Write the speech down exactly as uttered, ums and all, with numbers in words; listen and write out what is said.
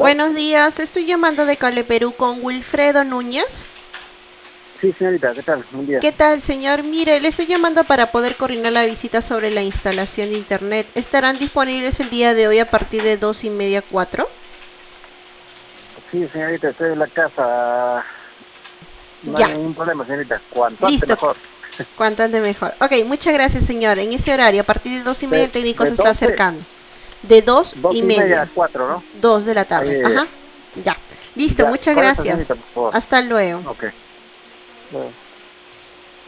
Buenos días, estoy llamando de Cable Perú con Wilfredo Núñez. Sí, señorita, ¿qué tal? Buen día. ¿Qué tal, señor? Mire, le estoy llamando para poder coordinar la visita sobre la instalación de internet. ¿Estarán disponibles el día de hoy a partir de dos y media, cuatro? Sí, señorita, estoy en la casa. No hay Ya, ningún problema, señorita. Cuanto antes listo. mejor. Cuanto antes mejor. Ok, muchas gracias, señor. En ese horario, a partir de dos y media, De, el técnico de se está doce, acercando. De dos dos y y media media, a cuatro, ¿no? dos de la Ahí, tarde. eh, Ajá, ya. Listo, ya, muchas correcto, gracias. señorita, por favor. Hasta luego. Ok. Bueno.